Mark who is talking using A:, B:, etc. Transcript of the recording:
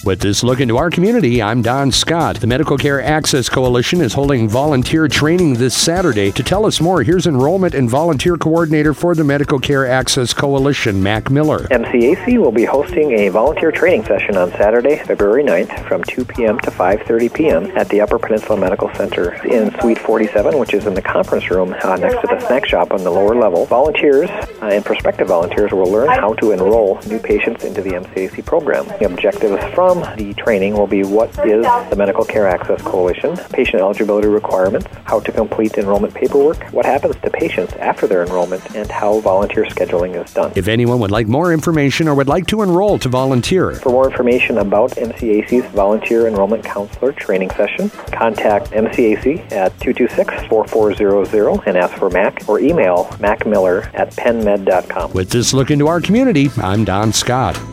A: With this look into our community, I'm Don Scott. The Medical Care Access Coalition is holding volunteer training this Saturday. To tell us more, here's Enrollment and Volunteer Coordinator for the Medical Care Access Coalition, Mac Miller.
B: MCAC will be hosting a volunteer training session on Saturday, February 9th from 2 p.m. to 5:30 p.m. at the Upper Peninsula Medical Center in Suite 47, which is in the conference room next to the snack shop on the lower level. Volunteers and prospective volunteers will learn how to enroll new patients into the MCAC program. The objectives from the training will be what is the Medical Care Access Coalition, patient eligibility requirements, how to complete enrollment paperwork, what happens to patients after their enrollment, and how volunteer scheduling is done.
A: If anyone would like more information or would like to enroll to volunteer.
B: For more information about MCAC's Volunteer Enrollment Counselor Training Session, contact MCAC at 226-4400 and ask for Mac, or email macmiller@penmed.com.
A: With this look into our community, I'm Don Scott.